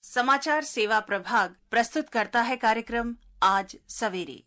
समाचार सेवा प्रभाग प्रस्तुत करता है कार्यक्रम आज सवेरे।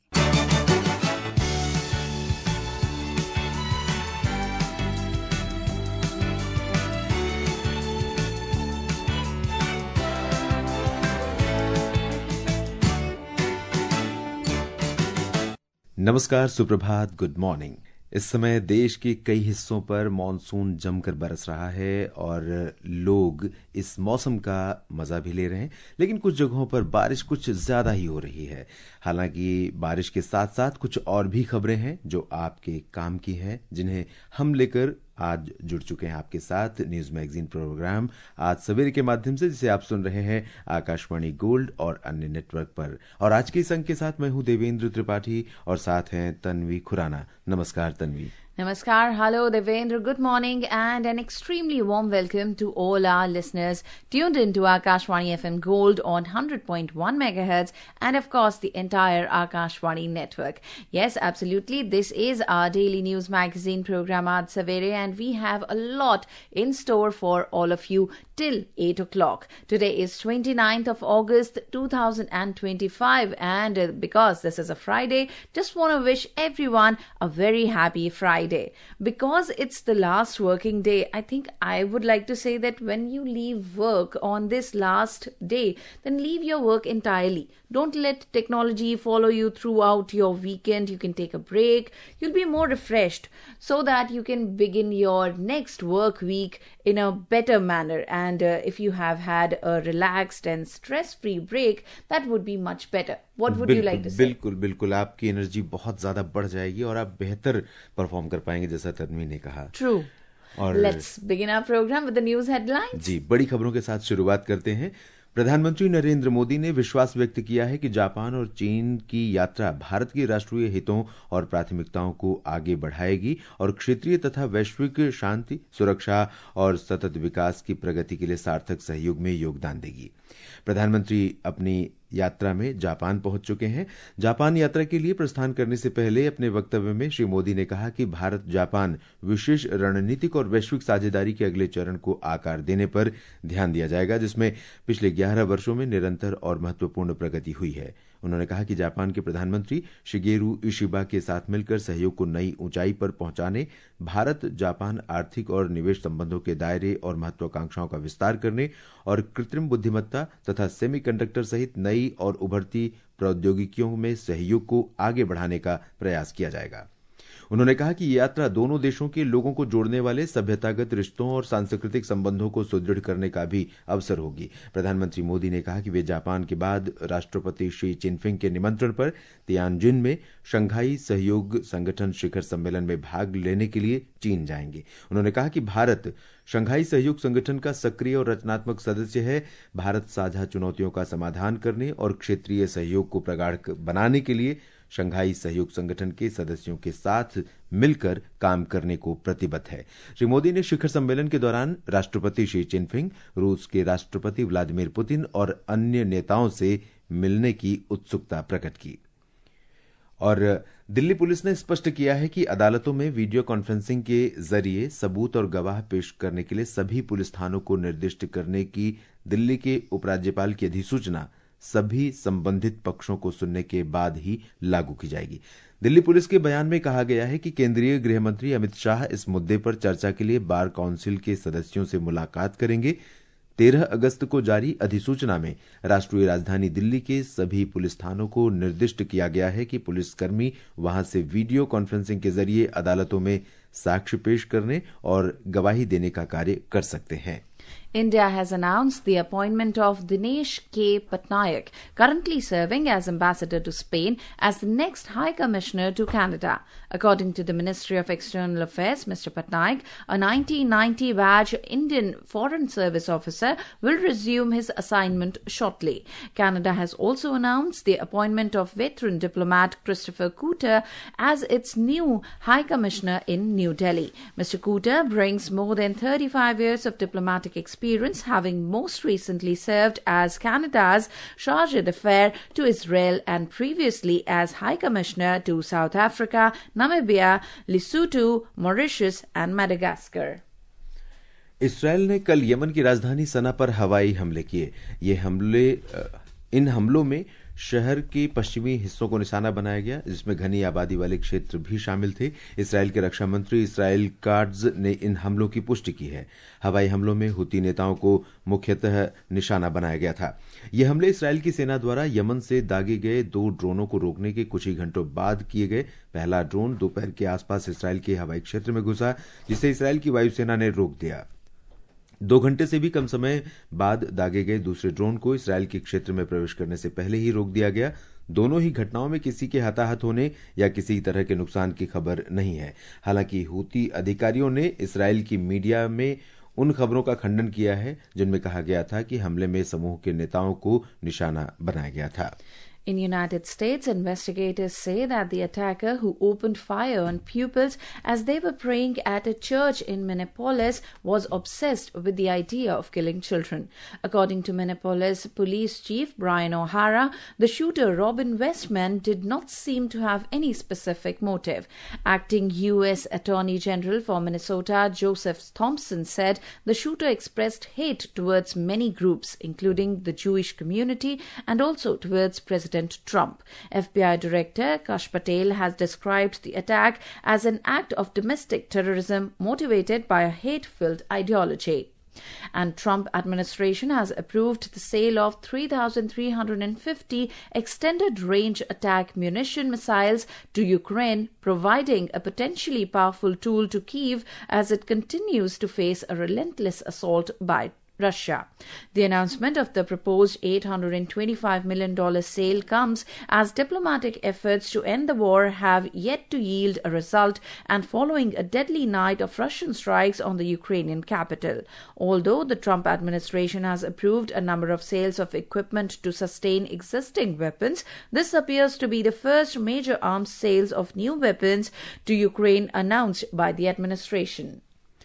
नमस्कार, सुप्रभात, गुड मॉर्निंग। इस समय देश के कई हिस्सों पर मॉनसून जमकर बरस रहा है और लोग इस मौसम का मजा भी ले रहे हैं, लेकिन कुछ जगहों पर बारिश कुछ ज्यादा ही हो रही है। हालांकि बारिश के साथ साथ कुछ और भी खबरें हैं जो आपके काम की हैं, जिन्हें हम लेकर आज जुड़ चुके हैं आपके साथ न्यूज मैगजीन प्रोग्राम आज सवेरे के माध्यम से, जिसे आप सुन रहे हैं आकाशवाणी गोल्ड और अन्य नेटवर्क पर। और आज के इस अंक के साथ मैं हूं देवेंद्र त्रिपाठी और साथ हैं तन्वी खुराना। नमस्कार Tanvi. Namaskar, hello Devendra, good morning and an extremely warm welcome to all our listeners tuned into Akashwani FM Gold on 100.1 megahertz and of course the entire Akashwani network. Yes, absolutely, this is our daily news magazine program Aaj Savere and we have a lot in store for all of you till 8 o'clock. Today is 29th of August 2025 and because this is a Friday, just want to wish everyone a very happy Friday. Because it's the last working day, I think I would like to say that when you leave work on this last day, then leave your work entirely. Don't let technology follow you throughout your weekend. You can take a break. You'll be more refreshed so that you can begin your next work week in a better manner. And if you have had a relaxed and stress-free break, that would be much better. What would you like to say? बिल्कुल आपकी energy बहुत ज्यादा बढ़ जाएगी और आप बेहतर perform कर पाएंगे, जैसा तन्वी ने कहा। True. और Let's begin our program with the news headlines. जी, बड़ी खबरों के साथ शुरुआत करते हैं। प्रधानमंत्री नरेंद्र मोदी ने विश्वास व्यक्त किया है कि जापान और चीन की यात्रा भारत की राष्ट्रीय हितों और प्राथमिकताओं को आगे बढ़ाएगी और क्षेत्रीय तथा वैश्विक शांति, सुरक्षा और सतत विकास की प्रगति के लिए सार्थक सहयोग में योगदान देगी। प्रधानमंत्री अपनी यात्रा में जापान पहुंच चुके हैं। जापान यात्रा के लिए प्रस्थान करने से पहले अपने वक्तव्य में श्री मोदी ने कहा कि भारत जापान विशेष रणनीतिक और वैश्विक साझेदारी के अगले चरण को आकार देने पर ध्यान दिया जाएगा, जिसमें पिछले 11 वर्षों में निरंतर और महत्वपूर्ण प्रगति हुई है। उन्होंने कहा कि जापान के प्रधानमंत्री शिगेरू इशिबा के साथ मिलकर सहयोग को नई ऊंचाई पर पहुंचाने, भारत जापान आर्थिक और निवेश संबंधों के दायरे और महत्वाकांक्षाओं का विस्तार करने और कृत्रिम बुद्धिमत्ता तथा सेमीकंडक्टर सहित नई और उभरती प्रौद्योगिकियों में सहयोग को आगे बढ़ाने का प्रयास किया जाएगा। उन्होंने कहा कि ये यात्रा दोनों देशों के लोगों को जोड़ने वाले सभ्यतागत रिश्तों और सांस्कृतिक संबंधों को सुदृढ़ करने का भी अवसर होगी। प्रधानमंत्री मोदी ने कहा कि वे जापान के बाद राष्ट्रपति शी जिनपिंग के निमंत्रण पर तियानजिन में शंघाई सहयोग संगठन शिखर सम्मेलन में भाग लेने के लिए चीन जाएंगे। उन्होंने कहा कि भारत शंघाई सहयोग संगठन का सक्रिय और रचनात्मक सदस्य है। भारत साझा चुनौतियों का समाधान करने और क्षेत्रीय सहयोग को प्रगाढ़ बनाने के लिए शंघाई सहयोग संगठन के सदस्यों के साथ मिलकर काम करने को प्रतिबद्ध है। श्री मोदी ने शिखर सम्मेलन के दौरान राष्ट्रपति शी जिनपिंग, रूस के राष्ट्रपति व्लादिमीर पुतिन और अन्य नेताओं से मिलने की उत्सुकता प्रकट की। और दिल्ली पुलिस ने स्पष्ट किया है कि अदालतों में वीडियो कॉन्फ्रेंसिंग के जरिए सबूत और गवाह पेश करने के लिए सभी पुलिस थानों को निर्दिष्ट करने की दिल्ली के उपराज्यपाल की अधिसूचना सभी संबंधित पक्षों को सुनने के बाद ही लागू की जाएगी। दिल्ली पुलिस के बयान में कहा गया है कि केंद्रीय गृह मंत्री अमित शाह इस मुद्दे पर चर्चा के लिए बार काउंसिल के सदस्यों से मुलाकात करेंगे। 13 अगस्त को जारी अधिसूचना में राष्ट्रीय राजधानी दिल्ली के सभी पुलिस थानों को निर्दिष्ट किया गया है कि पुलिसकर्मी वहां से वीडियो कॉन्फ्रेंसिंग के जरिए अदालतों में साक्ष्य पेश करने और गवाही देने का कार्य कर सकते हैं। India has announced the appointment of Dinesh K. Patnaik, currently serving as ambassador to Spain, as the next High Commissioner to Canada. According to the Ministry of External Affairs, Mr. Patnaik, a 1990 batch Indian Foreign Service officer, will resume his assignment shortly. Canada has also announced the appointment of veteran diplomat Christopher Cooter as its new High Commissioner in New Delhi. Mr. Cooter brings more than 35 years of diplomatic experience, having most recently served as Canada's charge d'affaires to Israel and previously as High Commissioner to South Africa, Namibia, Lesotho, Mauritius and Madagascar. Israel ने कल Yemen की राजधानी सना पर हवाई हमले किए। इन हमलों में शहर के पश्चिमी हिस्सों को निशाना बनाया गया, जिसमें घनी आबादी वाले क्षेत्र भी शामिल थे। इसराइल के रक्षा मंत्री इसराइल काट्ज ने इन हमलों की पुष्टि की है। हवाई हमलों में हुती नेताओं को मुख्यतः निशाना बनाया गया था। ये हमले इसराइल की सेना द्वारा यमन से दागे गए 2 ड्रोनों को रोकने के कुछ ही घंटों बाद किए गए। पहला ड्रोन दोपहर के आसपास इसराइल के हवाई क्षेत्र में घुसा, जिसे इसराइल की वायुसेना ने रोक दिया। 2 घंटे से भी कम समय बाद दागे गए दूसरे ड्रोन को इसराइल के क्षेत्र में प्रवेश करने से पहले ही रोक दिया गया। दोनों ही घटनाओं में किसी के हताहत होने या किसी तरह के नुकसान की खबर नहीं है। हालांकि हूती अधिकारियों ने इसराइल की मीडिया में उन खबरों का खंडन किया है जिनमें कहा गया था कि हमले में समूह के नेताओं को निशाना बनाया गया था। In United States, investigators say that the attacker who opened fire on pupils as they were praying at a church in Minneapolis was obsessed with the idea of killing children. According to Minneapolis Police Chief Brian O'Hara, the shooter, Robin Westman, did not seem to have any specific motive. Acting U.S. Attorney General for Minnesota, Joseph Thompson, said the shooter expressed hate towards many groups, including the Jewish community and also towards President Trump. FBI Director Kash Patel has described the attack as an act of domestic terrorism motivated by a hate-filled ideology. And Trump administration has approved the sale of 3,350 extended-range attack munition missiles to Ukraine, providing a potentially powerful tool to Kyiv as it continues to face a relentless assault by Russia. The announcement of the proposed $825 million sale comes as diplomatic efforts to end the war have yet to yield a result and following a deadly night of Russian strikes on the Ukrainian capital. Although the Trump administration has approved a number of sales of equipment to sustain existing weapons, this appears to be the first major arms sales of new weapons to Ukraine announced by the administration.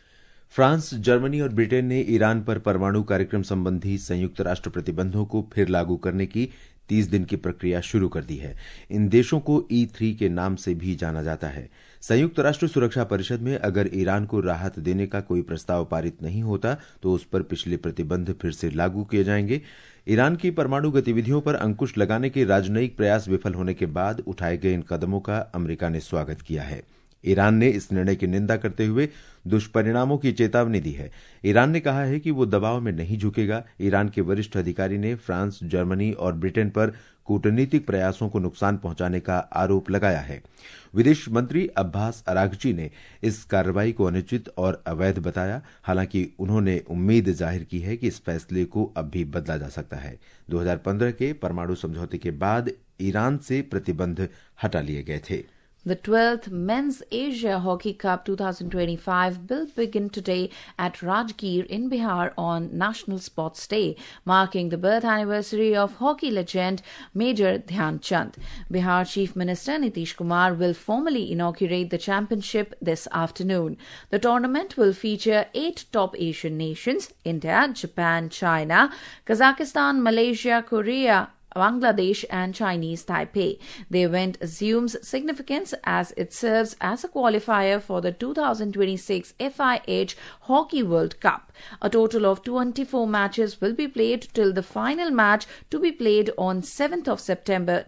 France, Germany और Britain ने Iran पर परमाणु कार्यक्रम संबंधी संयुक्त राष्ट्र प्रतिबंधों को फिर लागू करने की 30 दिन की प्रक्रिया शुरू कर दी है। इन देशों को E3 के नाम से भी जाना जाता है। संयुक्त राष्ट्र सुरक्षा परिषद में अगर ईरान को राहत देने का कोई प्रस्ताव पारित नहीं होता तो उस पर पिछले प्रतिबंध फिर से लागू किए जाएंगे। ईरान की परमाणु गतिविधियों पर अंकुश लगाने के राजनयिक प्रयास विफल होने के बाद उठाए गए इन कदमों का अमेरिका ने स्वागत किया है। ईरान ने इस निर्णय की निंदा करते हुए दुष्परिणामों की चेतावनी दी है। ईरान ने कहा है कि वो दबाव में नहीं झुकेगा। ईरान के वरिष्ठ अधिकारी ने फ्रांस, जर्मनी और ब्रिटेन पर कूटनीतिक प्रयासों को नुकसान पहुंचाने का आरोप लगाया है। विदेश मंत्री अब्बास अरागची ने इस कार्रवाई को अनुचित और अवैध बताया। हालांकि उन्होंने उम्मीद जाहिर की है कि इस फैसले को अब भी बदला जा सकता है। 2015 के परमाणु समझौते के बाद ईरान से प्रतिबंध हटा लिए गए थे। The 12th Men's Asia Hockey Cup 2025 will begin today at Rajgir in Bihar on National Sports Day, marking the birth anniversary of hockey legend Major Dhyan Chand. Bihar Chief Minister Nitish Kumar will formally inaugurate the championship this afternoon. The tournament will feature 8 top Asian nations: India, Japan, China, Kazakhstan, Malaysia, Korea, Bangladesh and Chinese Taipei. The event assumes significance as it serves as a qualifier for the 2026 FIH Hockey World Cup. A total of 24 matches will be played till the final match to be played on 7th of September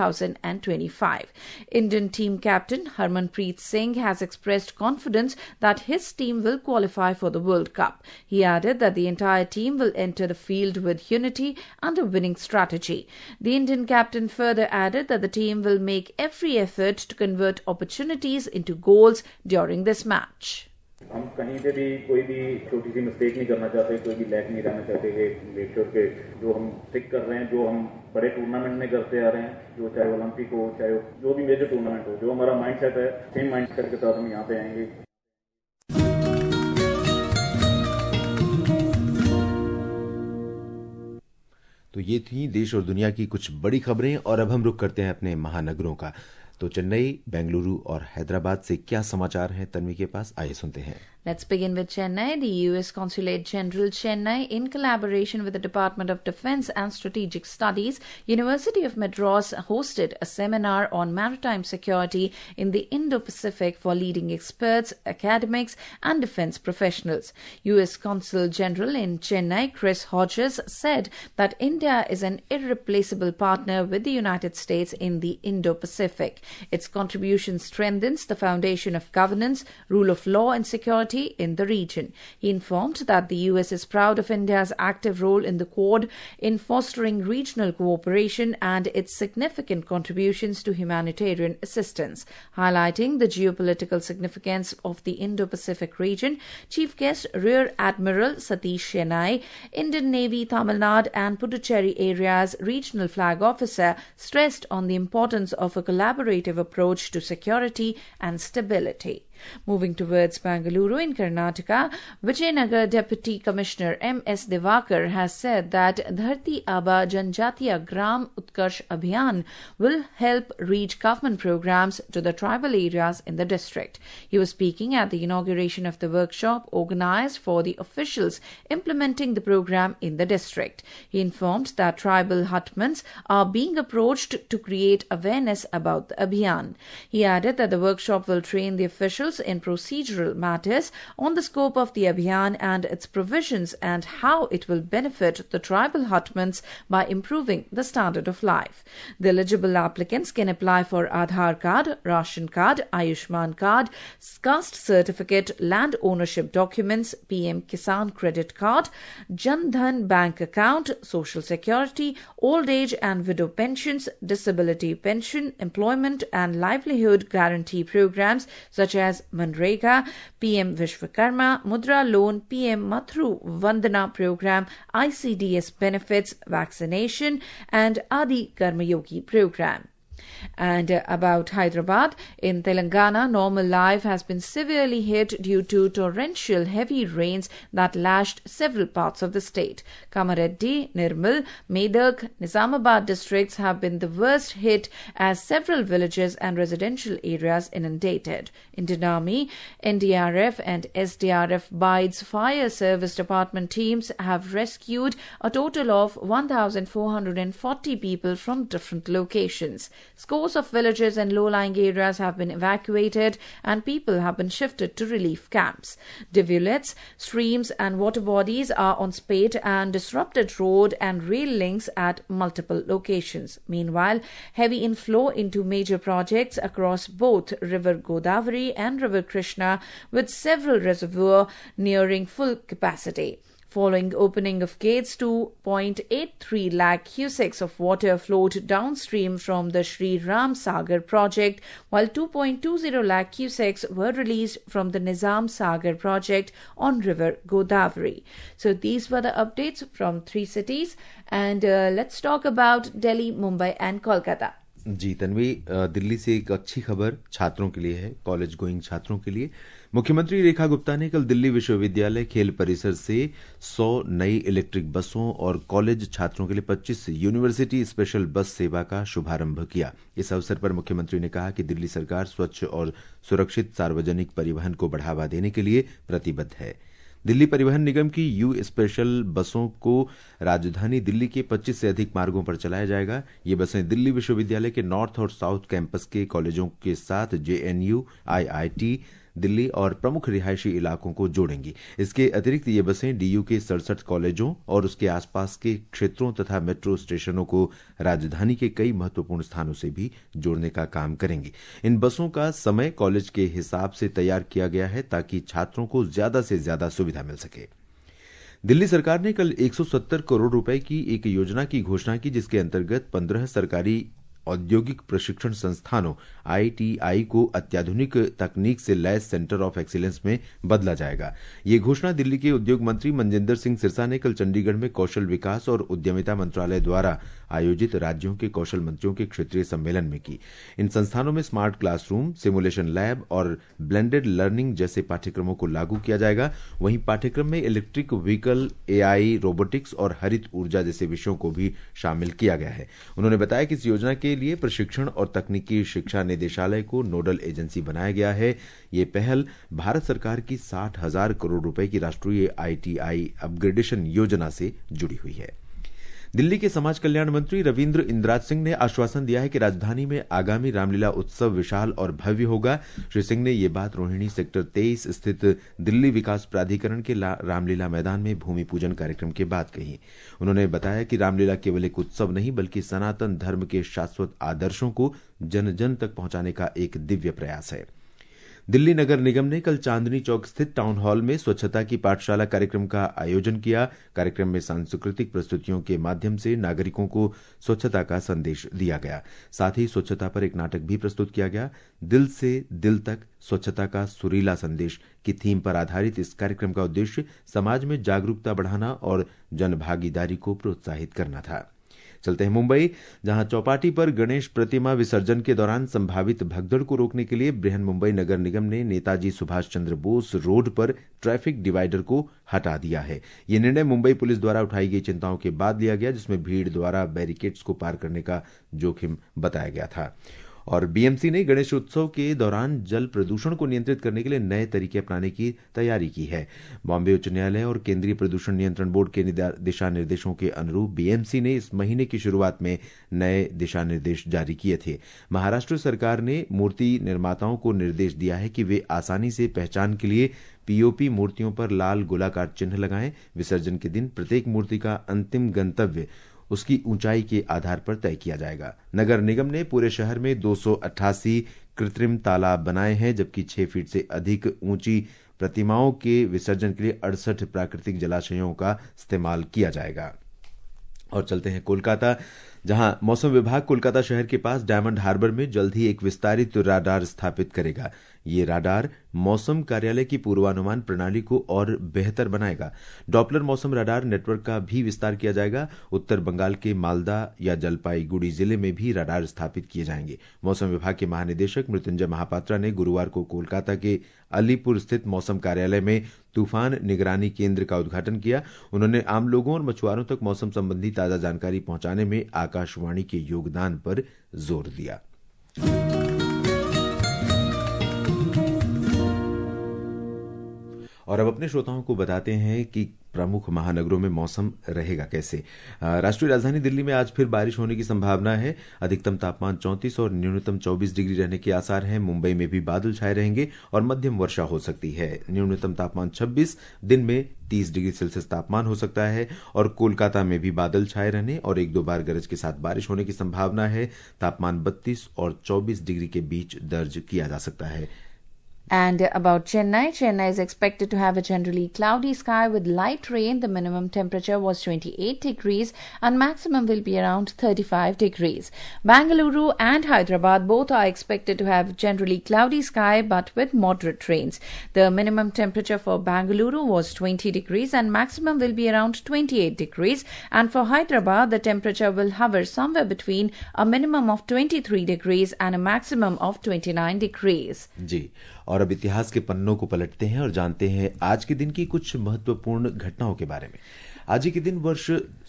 2025. Indian team captain Harmanpreet Singh has expressed confidence that his team will qualify for the World Cup. He added that the entire team will enter the field with unity and a winning strategy. The Indian captain further added that the team will make every effort to convert opportunities into goals during this match. हम कहीं पे भी कोई भी छोटी सी mistake नहीं करना चाहते, कोई भी लैक नहीं रहना चाहते कि मेक श्योर के जो हम स्टिक कर रहे हैं, जो हम बड़े टूर्नामेंट में करते आ रहे हैं, जो चाहे ओलंपिक हो, चाहे जो भी मेजर टूर्नामेंट हो, जो हमारा माइंडसेट है, सेम माइंडसेट के साथ हम यहाँ पे आएंगे। तो ये थी देश और दुनिया की कुछ बड़ी खबरें और अब हम रुख करते हैं अपने महानगरों का। तो चेन्नई, बेंगलुरु और हैदराबाद से क्या समाचार हैं तन्वी के पास, आइए सुनते हैं। Let's begin with Chennai. The U.S. Consulate General Chennai, in collaboration with the Department of Defense and Strategic Studies, University of Madras, hosted a seminar on maritime security in the Indo-Pacific for leading experts, academics, and defense professionals. U.S. Consul General in Chennai, Chris Hodges, said that India is an irreplaceable partner with the United States in the Indo-Pacific. Its contribution strengthens the foundation of governance, rule of law, and security in the region. He informed that the U.S. is proud of India's active role in the Quad in fostering regional cooperation and its significant contributions to humanitarian assistance. Highlighting the geopolitical significance of the Indo-Pacific region, Chief Guest Rear Admiral Satish Chennai, Indian Navy Tamil Nadu and Puducherry areas regional flag officer, stressed on the importance of a collaborative approach to security and stability. Moving towards Bengaluru in Karnataka, Vijayanagar Deputy Commissioner M.S. Divakar has said that Dharti Aba Janjatiya Gram Utkarsh Abhiyan will help reach government programs to the tribal areas in the district. He was speaking at the inauguration of the workshop organized for the officials implementing the program in the district. He informed that tribal hutmans are being approached to create awareness about the Abhiyan. He added that the workshop will train the officials in procedural matters on the scope of the Abhiyan and its provisions and how it will benefit the tribal hutmans by improving the standard of life. The eligible applicants can apply for Aadhaar card, Ration card, Ayushman card, caste certificate, land ownership documents, PM Kisan credit card, Jan Dhan bank account, social security, old age and widow pensions, disability pension, employment and livelihood guarantee programs such as Manrega, PM Vishwakarma, Mudra Loan, PM Mathru Vandana Program, ICDS benefits, vaccination, and Adi Karmayogi Program. And about Hyderabad, in Telangana, normal life has been severely hit due to torrential heavy rains that lashed several parts of the state. Kamareddy, Nirmal, Medak, Nizamabad districts have been the worst hit as several villages and residential areas inundated. Indian Army, NDRF and SDRF BIDES Fire Service Department teams have rescued a total of 1,440 people from different locations. Scores of villages and low-lying areas have been evacuated and people have been shifted to relief camps. Rivulets, streams and water bodies are on spate and disrupted road and rail links at multiple locations. Meanwhile, heavy inflow into major projects across both River Godavari and River Krishna, with several reservoirs nearing full capacity. Following opening of gates, 2.83 lakh cusecs of water flowed downstream from the Sri Ram Sagar project, while 2.20 lakh cusecs were released from the Nizam Sagar project on River Godavari. So these were the updates from three cities, and let's talk about Delhi, Mumbai and Kolkata. जी तन्वी, दिल्ली से एक अच्छी खबर छात्रों के लिए है, college going छात्रों के लिए। मुख्यमंत्री रेखा गुप्ता ने कल दिल्ली विश्वविद्यालय खेल परिसर से 100 नई इलेक्ट्रिक बसों और कॉलेज छात्रों के लिए 25 यूनिवर्सिटी स्पेशल बस सेवा का शुभारंभ किया। इस अवसर पर मुख्यमंत्री ने कहा कि दिल्ली सरकार स्वच्छ और सुरक्षित सार्वजनिक परिवहन को बढ़ावा देने के लिए प्रतिबद्ध है। दिल्ली परिवहन निगम की यू स्पेशल बसों को राजधानी दिल्ली के 25 से अधिक मार्गों पर चलाया जाएगा। ये बसें दिल्ली विश्वविद्यालय के नॉर्थ और साउथ कैंपस के कॉलेजों के साथ जेएनयू, आईआईटी दिल्ली और प्रमुख रिहायशी इलाकों को जोड़ेंगी। इसके अतिरिक्त ये बसें डीयू के 67 कॉलेजों और उसके आसपास के क्षेत्रों तथा मेट्रो स्टेशनों को राजधानी के कई महत्वपूर्ण स्थानों से भी जोड़ने का काम करेंगी। इन बसों का समय कॉलेज के हिसाब से तैयार किया गया है ताकि छात्रों को ज्यादा से ज्यादा सुविधा मिल सके। दिल्ली सरकार ने कल 170 करोड़ रुपए की एक योजना की घोषणा की, जिसके अंतर्गत 15 सरकारी औद्योगिक प्रशिक्षण संस्थानों आईटीआई को अत्याधुनिक तकनीक से लैस सेंटर ऑफ एक्सीलेंस में बदला जाएगा। ये घोषणा दिल्ली के उद्योग मंत्री मनजिंदर सिंह सिरसा ने कल चंडीगढ़ में कौशल विकास और उद्यमिता मंत्रालय द्वारा आयोजित राज्यों के कौशल मंत्रियों के क्षेत्रीय सम्मेलन में की। इन संस्थानों में स्मार्ट क्लासरूम, सिमुलेशन लैब और ब्लेंडेड लर्निंग जैसे पाठ्यक्रमों को लागू किया जाएगा। वहीं पाठ्यक्रम में इलेक्ट्रिक व्हीकल, एआई, रोबोटिक्स और हरित ऊर्जा जैसे विषयों को भी शामिल किया गया है। उन्होंने बताया कि इस योजना के के लिए प्रशिक्षण और तकनीकी शिक्षा निदेशालय को नोडल एजेंसी बनाया गया है। ये पहल भारत सरकार की 60,000 करोड़ रुपए की राष्ट्रीय ITI अपग्रेडेशन योजना से जुड़ी हुई है। दिल्ली के समाज कल्याण मंत्री रविंद्र इंद्राज सिंह ने आश्वासन दिया है कि राजधानी में आगामी रामलीला उत्सव विशाल और भव्य होगा। श्री सिंह ने ये बात रोहिणी सेक्टर 23 स्थित दिल्ली विकास प्राधिकरण के रामलीला मैदान में भूमि पूजन कार्यक्रम के बाद कही। उन्होंने बताया कि रामलीला केवल एक उत्सव नहीं बल्कि सनातन धर्म के शाश्वत आदर्शों को जन जन तक पहुंचाने का एक दिव्य प्रयास है। दिल्ली नगर निगम ने कल चांदनी चौक स्थित टाउन हॉल में स्वच्छता की पाठशाला कार्यक्रम का आयोजन किया। कार्यक्रम में सांस्कृतिक प्रस्तुतियों के माध्यम से नागरिकों को स्वच्छता का संदेश दिया गया। साथ ही स्वच्छता पर एक नाटक भी प्रस्तुत किया गया। दिल से दिल तक स्वच्छता का सुरीला संदेश की थीम पर आधारित इस कार्यक्रम का उद्देश्य समाज में जागरूकता बढ़ाना और जनभागीदारी को प्रोत्साहित करना था। चलते हैं मुंबई, जहां चौपाटी पर गणेश प्रतिमा विसर्जन के दौरान संभावित भगदड़ को रोकने के लिए बृहन मुंबई नगर निगम ने नेताजी सुभाष चंद्र बोस रोड पर ट्रैफिक डिवाइडर को हटा दिया है। यह निर्णय मुंबई पुलिस द्वारा उठाई गई चिंताओं के बाद लिया गया, जिसमें भीड़ द्वारा बैरिकेड्स को पार करने का जोखिम बताया गया था। और बीएमसी ने गणेश उत्सव के दौरान जल प्रदूषण को नियंत्रित करने के लिए नए तरीके अपनाने की तैयारी की है। बॉम्बे उच्च न्यायालय और केंद्रीय प्रदूषण नियंत्रण बोर्ड के दिशा निर्देशों के अनुरूप बीएमसी ने इस महीने की शुरुआत में नए दिशा निर्देश जारी किए थे। महाराष्ट्र सरकार ने मूर्ति निर्माताओं को निर्देश दिया है कि वे आसानी से पहचान के लिए पीओपी मूर्तियों पर लाल गोलाकार चिन्ह लगाएं। विसर्जन के दिन प्रत्येक मूर्ति का अंतिम गंतव्य उसकी ऊंचाई के आधार पर तय किया जाएगा। नगर निगम ने पूरे शहर में 288 कृत्रिम तालाब बनाए हैं, जबकि 6 फीट से अधिक ऊंची प्रतिमाओं के विसर्जन के लिए 68 प्राकृतिक जलाशयों का इस्तेमाल किया जाएगा। और चलते हैं कोलकाता, जहां मौसम विभाग कोलकाता शहर के पास डायमंड हार्बर में जल्द ही एक विस्तारित राडार स्थापित करेगा। ये राडार मौसम कार्यालय की पूर्वानुमान प्रणाली को और बेहतर बनाएगा। डॉपलर मौसम राडार नेटवर्क का भी विस्तार किया जाएगा। उत्तर बंगाल के मालदा या जलपाईगुड़ी जिले में भी राडार स्थापित किए जाएंगे। मौसम विभाग के महानिदेशक मृत्युंजय महापात्रा ने गुरुवार को कोलकाता के अलीपुर स्थित मौसम कार्यालय में तूफान निगरानी केंद्र का उद्घाटन किया। उन्होंने आम लोगों और मछुआरों तक मौसम संबंधी ताजा जानकारी पहुंचाने में आकाशवाणी के योगदान पर जोर दिया। और अब अपने श्रोताओं को बताते हैं कि प्रमुख महानगरों में मौसम रहेगा कैसे। राष्ट्रीय राजधानी दिल्ली में आज फिर बारिश होने की संभावना है। अधिकतम तापमान 34 और न्यूनतम 24 डिग्री रहने के आसार हैं। मुंबई में भी बादल छाए रहेंगे और मध्यम वर्षा हो सकती है। न्यूनतम तापमान 26, दिन में 30 डिग्री सेल्सियस तापमान हो सकता है। और कोलकाता में भी बादल छाए रहने और 1-2 बार गरज के साथ बारिश होने की संभावना है। तापमान 32 और 24 डिग्री के बीच दर्ज किया जा सकता है। And about Chennai, Chennai is expected to have a generally cloudy sky with light rain. The minimum temperature was 28 degrees and maximum will be around 35 degrees. Bangalore and Hyderabad both are expected to have generally cloudy sky but with moderate rains. The minimum temperature for Bangalore was 20 degrees and maximum will be around 28 degrees. And for Hyderabad, the temperature will hover somewhere between a minimum of 23 degrees and a maximum of 29 degrees. जी, और अब इतिहास के पन्नों को पलटते हैं और जानते हैं आज के दिन की कुछ महत्वपूर्ण घटनाओं के बारे में। आज ही के दिन वर्ष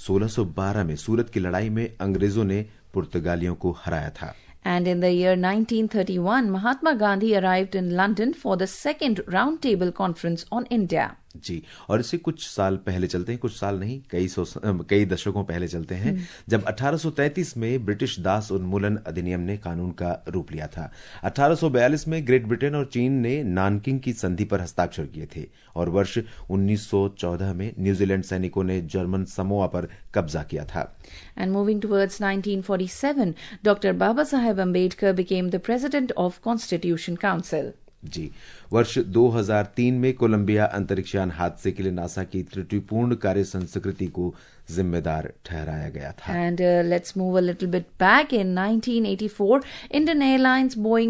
1612 में सूरत की लड़ाई में अंग्रेजों ने पुर्तगालियों को हराया था। And in the year 1931, Mahatma Gandhi arrived in London for the second roundtable conference on India. जी, और इससे कुछ साल पहले चलते हैं, कुछ साल नहीं, कई दशकों पहले चलते हैं, जब 1833 में ब्रिटिश दास उन्मूलन अधिनियम ने कानून का रूप लिया था। 1842 में ग्रेट ब्रिटेन और चीन ने नानकिंग की संधि पर हस्ताक्षर किए थे और वर्ष 1914 में न्यूजीलैंड सैनिकों ने जर्मन समोआ पर कब्जा किया था। And moving towards 1947, Dr. Baba Saheb Ambedkar became the president of Constitution Council. जी, वर्ष 2003 में कोलंबिया अंतरिक्षयान हादसे के लिए नासा की त्रुटिपूर्ण कार्य संस्कृति को जिम्मेदार ठहराया गया था। And let's move a little bit back. In 1984, Indian Airlines Boeing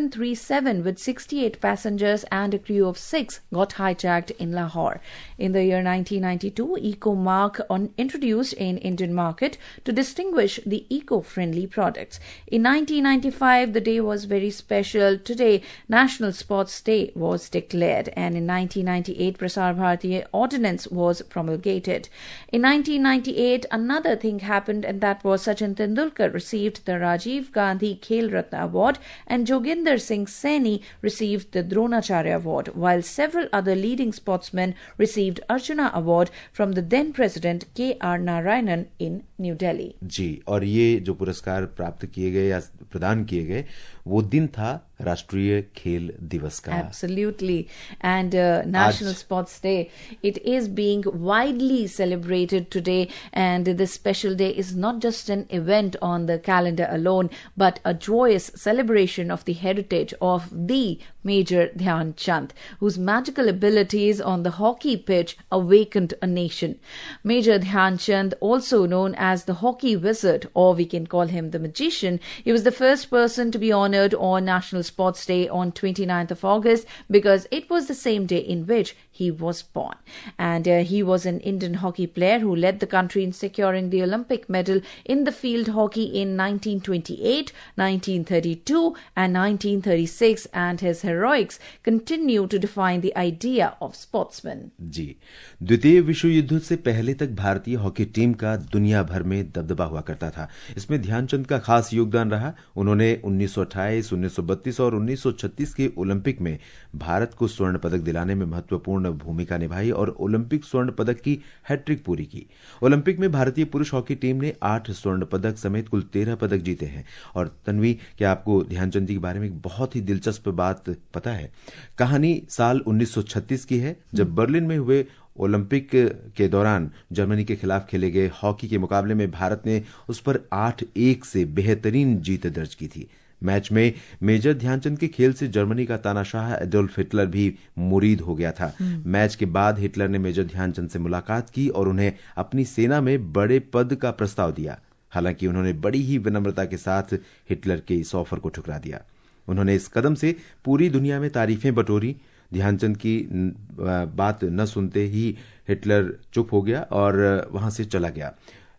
737 with 68 passengers and a crew of 6 got hijacked in Lahore. In the year 1992, EcoMark introduced in Indian market to distinguish the eco-friendly products. In 1995, the day was very special. Today, National Sports Day was declared, and in 1998, Prasar Bharati Ordinance was promulgated. In 1999, 1998, another thing happened, and that was Sachin Tendulkar received the Rajiv Gandhi Khel Ratna Award and Joginder Singh Saini received the Dronacharya Award, while several other leading sportsmen received Arjuna Award from the then President K.R. Narayanan in New Delhi. जी, और ये जो पुरस्कार प्राप्त किए गए या प्रदान किए गए वो दिन था राष्ट्रीय खेल दिवस का. Absolutely. And National Sports Day, it is being widely celebrated today, and this special day is not just an event on the calendar alone, but a joyous celebration of the heritage of the Major Dhyan Chand, whose magical abilities on the hockey pitch awakened a nation. Major Dhyan Chand, also known as the hockey wizard, or we can call him the magician, he was the first person to be honored on National Sports Day on 29th of August because it was the same day in which he was born. And he was an Indian hockey player who led the country in securing the Olympic medal in the field hockey in 1928, 1932 and 1936, and his heroics continue to define the idea of sportsman. जी, द्वितीय विश्व युद्ध से पहले तक भारतीय hockey team का दुनिया भर में दबदबा हुआ करता था. इसमें ध्यानचंद का खास योगदान रहा. उन्होंने 1928, 1932 और 1936 के ओलंपिक में भारत को स्वर्ण पदक दिलाने में महत्वपूर्ण भूमिका निभाई और ओलंपिक स्वर्ण पदक की हैट्रिक पूरी की. ओलंपिक में भारतीय पुरुष हॉकी टीम ने 8 स्वर्ण पदक समेत कुल 13 पदक जीते हैं. और तन्वी, क्या आपको ध्यानचंद जी के बारे में एक बहुत ही दिलचस्प बात पता है? कहानी साल 1936 की है, जब बर्लिन में हुए ओलंपिक के दौरान जर्मनी के खिलाफ खेले गए हॉकी के मुकाबले में भारत ने उस पर 8-1 से बेहतरीन जीत दर्ज की थी. मैच में मेजर ध्यानचंद के खेल से जर्मनी का तानाशाह एडोल्फ हिटलर भी मुरीद हो गया था. मैच के बाद हिटलर ने मेजर ध्यानचंद से मुलाकात की और उन्हें अपनी सेना में बड़े पद का प्रस्ताव दिया. हालांकि उन्होंने बड़ी ही विनम्रता के साथ हिटलर के इस ऑफर को ठुकरा दिया. उन्होंने इस कदम से पूरी दुनिया में तारीफें बटोरी. ध्यानचंद की बात न सुनते ही हिटलर चुप हो गया और वहां से चला गया.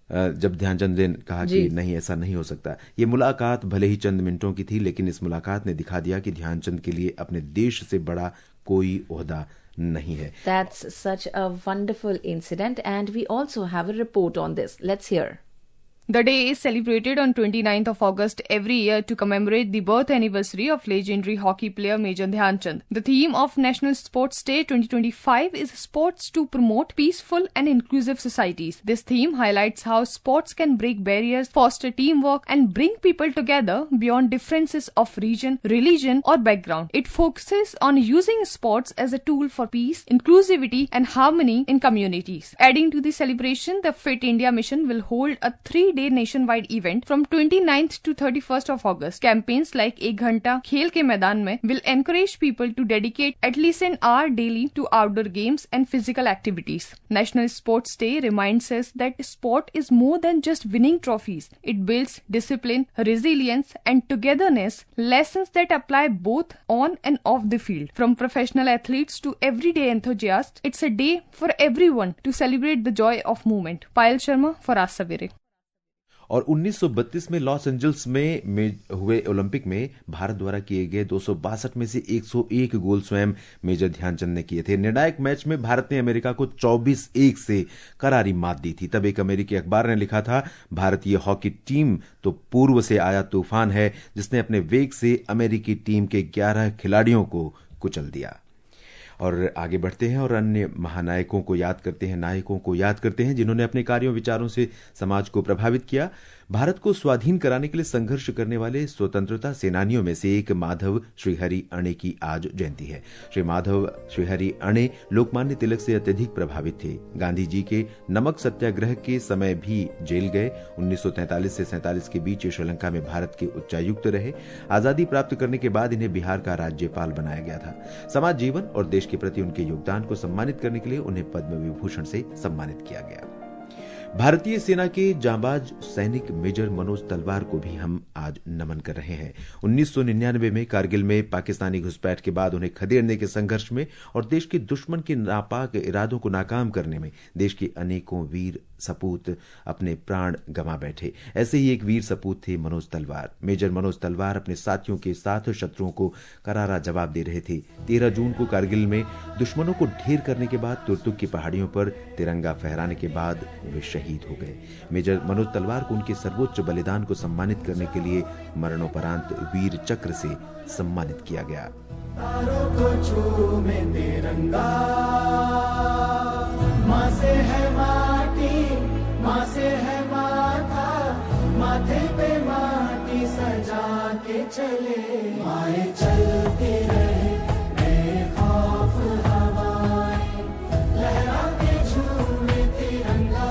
जब ध्यानचंद ने कहा कि नहीं, ऐसा नहीं हो सकता. ये मुलाकात भले ही चंद मिनटों की थी, लेकिन इस मुलाकात ने दिखा दिया कि ध्यानचंद के लिए अपने देश से बड़ा कोई ओहदा नहीं है. That's such a wonderful incident, and we also have a report on this. Let's hear. The day is celebrated on 29th of August every year to commemorate the birth anniversary of legendary hockey player Major Dhyan Chand. The theme of National Sports Day 2025 is sports to promote peaceful and inclusive societies. This theme highlights how sports can break barriers, foster teamwork, and bring people together beyond differences of region, religion, or background. It focuses on using sports as a tool for peace, inclusivity, and harmony in communities. Adding to the celebration, the Fit India Mission will hold a 3-day nationwide event from 29th to 31st of August. Campaigns like Ek Ghanta Khel ke Maidan mein will encourage people to dedicate at least an hour daily to outdoor games and physical activities. National Sports Day reminds us that sport is more than just winning trophies. It builds discipline, resilience, and togetherness, lessons that apply both on and off the field. From professional athletes to everyday enthusiasts, it's a day for everyone to celebrate the joy of movement. Payal Sharma for Aaj Savere. और 1932 में Los Angeles में हुए Olympic में भारत द्वारा किए गए 262 में से 101 गोल स्वयं मेजर ध्यानचंद ने किए थे. निर्णायक मैच में भारत ने अमेरिका को 24-1 से करारी मात दी थी. तब एक अमेरिकी अखबार ने लिखा था, भारतीय हॉकी टीम तो पूर्व से आया तूफान है, जिसने अपने वेग से अमेरिकी टीम के 11 खिलाड़ियों को कुचल दिया. और आगे बढ़ते हैं और अन्य महानायकों को याद करते हैं, नायकों को याद करते हैं जिन्होंने अपने कार्यों विचारों से समाज को प्रभावित किया. भारत को स्वाधीन कराने के लिए संघर्ष करने वाले स्वतंत्रता सेनानियों में से एक माधव श्रीहरि अणे की आज जयंती है. श्री माधव श्रीहरि अणे लोकमान्य तिलक से अत्यधिक प्रभावित थे. गांधी जी के नमक सत्याग्रह के समय भी जेल गए. 1943 से 47 के बीच श्रीलंका में भारत के उच्चायुक्त रहे. आजादी प्राप्त करने के बाद इन्हें बिहार का राज्यपाल बनाया गया था. समाज जीवन और देश के प्रति उनके योगदान को सम्मानित करने के लिए उन्हें पद्म विभूषण से सम्मानित किया गया. भारतीय सेना के जांबाज सैनिक मेजर मनोज तलवार को भी हम आज नमन कर रहे हैं. 1999 में कारगिल में पाकिस्तानी घुसपैठ के बाद उन्हें खदेड़ने के संघर्ष में और देश के दुश्मन के नापाक इरादों को नाकाम करने में देश के अनेकों वीर सपूत अपने प्राण गंवा बैठे। ऐसे ही एक वीर सपूत थे मनोज तलवार। मेजर मनोज तलवार अपने साथियों के साथ शत्रुओं को करारा जवाब दे रहे थे। 13 जून को कारगिल में दुश्मनों को ढेर करने के बाद तुर्तुक की पहाड़ियों पर तिरंगा फहराने के बाद वे शहीद हो गए। मेजर मनोज तलवार को उनके सर्वोच्च बलिदान को सम्मानित करने के लिए मरणोपरांत वीर चक्र से सम्मानित किया गया। तारों को चूमे तिरंगा, माँ से है माटी, माँ से है माथा, माथे पे माटी सजा के चले, माए चलती रहे बेखौफ हवाएं, लहरा के झूमे तिरंगा,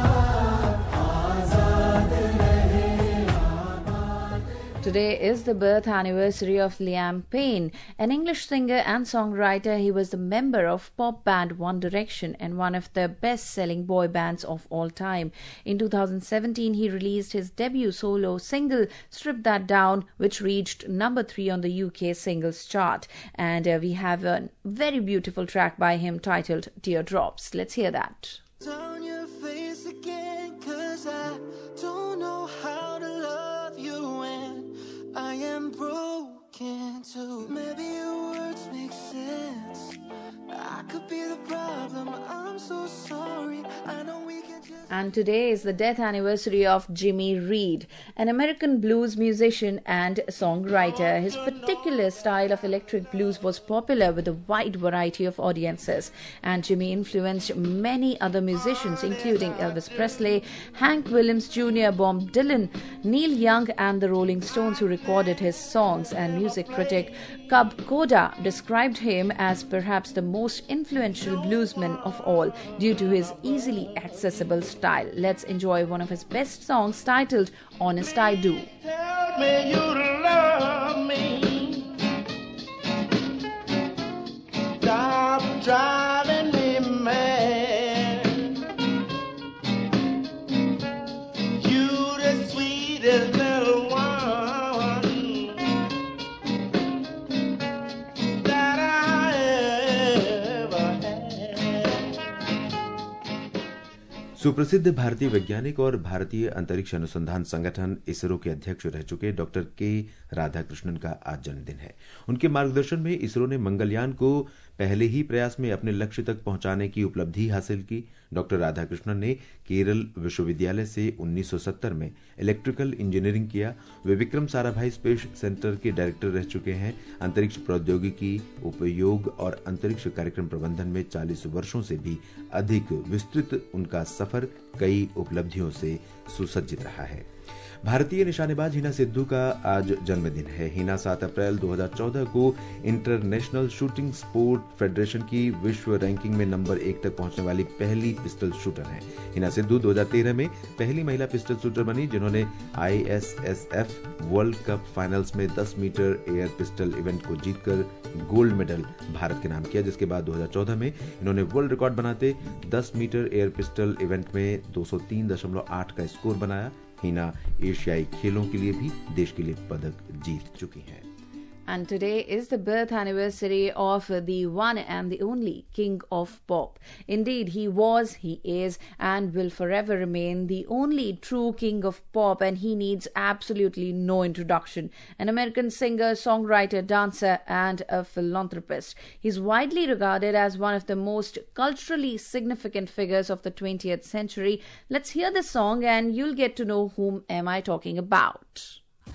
आजाद रहे आबाद। Today is the birth anniversary of Liam Payne, an English singer and songwriter. He was a member of pop band One Direction and one of the best-selling boy bands of all time. In 2017, he released his debut solo single, Strip That Down, which reached number 3 on the UK singles chart. And we have a very beautiful track by him titled Teardrops. Let's hear that. Turn your face again, 'cause I don't know how to love you when I am broken too. Maybe your words make sense, I could be the problem, I'm so sorry, I know we can just... And today is the death anniversary of Jimmy Reed, an American blues musician and songwriter. His particular style of electric blues was popular with a wide variety of audiences, and Jimmy influenced many other musicians including Elvis Presley, Hank Williams Jr., Bob Dylan, Neil Young and the Rolling Stones, who recorded his songs. And music critic Cub Koda described him as perhaps the most influential bluesman of all due to his easily accessible style. Let's enjoy one of his best songs titled Honest I Do. Tell me you love me, stop driving me mad, you the sweetest little one that I ever had. सुप्रसिद्ध भारतीय वैज्ञानिक और भारतीय अंतरिक्ष अनुसंधान संगठन इसरो के अध्यक्ष रह चुके डॉक्टर के राधाकृष्णन का आज जन्मदिन है। उनके मार्गदर्शन में इसरो ने मंगलयान को पहले ही प्रयास में अपने लक्ष्य तक पहुंचाने की उपलब्धि हासिल की। डॉक्टर राधाकृष्णन ने केरल विश्वविद्यालय से 1970 में इलेक्ट्रिकल इंजीनियरिंग किया। वे विक्रम साराभाई स्पेस सेंटर के डायरेक्टर रह चुके हैं। अंतरिक्ष प्रौद्योगिकी, उपयोग और अंतरिक्ष कार्यक्रम प्रबंधन में 40 वर्षों से भी अधिक विस्तृत उनका सफर कई उपलब्धियों से सुसज्जित रहा है। भारतीय निशानेबाज हिना सिद्धू का आज जन्मदिन है। हिना 7 अप्रैल 2014 को इंटरनेशनल शूटिंग स्पोर्ट फेडरेशन की विश्व रैंकिंग में नंबर 1 तक पहुंचने वाली पहली पिस्टल शूटर हैं। हिना सिद्धू 2013 में पहली महिला पिस्टल शूटर बनी जिन्होंने ISSF वर्ल्ड कप फाइनल्स में 10 मीटर एयर पिस्टल इवेंट को जीतकर गोल्ड मेडल भारत के नाम किया, जिसके बाद 2014 में इन्होंने वर्ल्ड रिकॉर्ड बनाते 10 मीटर एयर पिस्टल इवेंट में 203.8 का स्कोर बनाया। हिना एशियाई खेलों के लिए भी देश के लिए पदक जीत चुकी हैं। And today is the birth anniversary of the one and the only King of Pop. Indeed, he was, he is, and will forever remain the only true King of Pop, and he needs absolutely no introduction. An American singer, songwriter, dancer, and a philanthropist. He's widely regarded as one of the most culturally significant figures of the 20th century. Let's hear this song and you'll get to know whom am I talking about.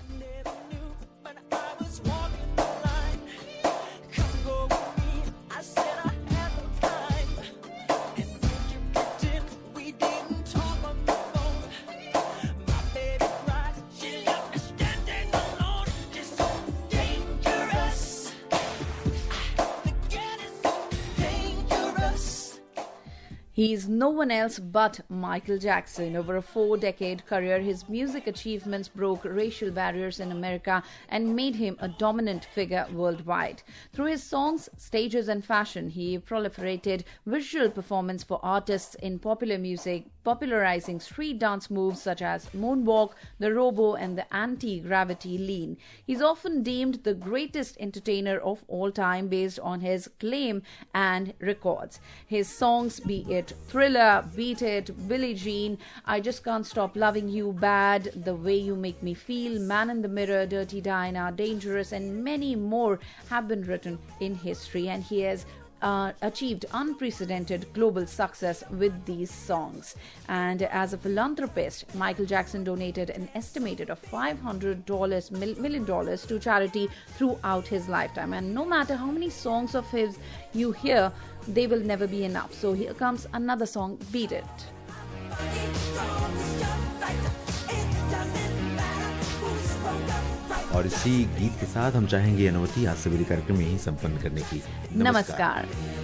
He is no one else but Michael Jackson. Over a 4-decade career, his music achievements broke racial barriers in America and made him a dominant figure worldwide. Through his songs, stages, and fashion, he proliferated visual performance for artists in popular music popularizing street dance moves such as moonwalk, the robo, and the anti-gravity lean. He's often deemed the greatest entertainer of all time based on his claim and records. His songs, be it Thriller, Beat It, Billie Jean, I Just Can't Stop Loving You, Bad, The Way You Make Me Feel, Man in the Mirror, Dirty Diana, Dangerous, and many more have been written in history, and he has achieved unprecedented global success with these songs. And as a philanthropist, Michael Jackson donated an estimated of $500 million to charity throughout his lifetime. And no matter how many songs of his you hear, they will never be enough. So here comes another song, Beat It. और इसी गीत के साथ हम चाहेंगे अनुमति आज सवेरे कार्यक्रम यहीं संपन्न करने की। नमस्कार।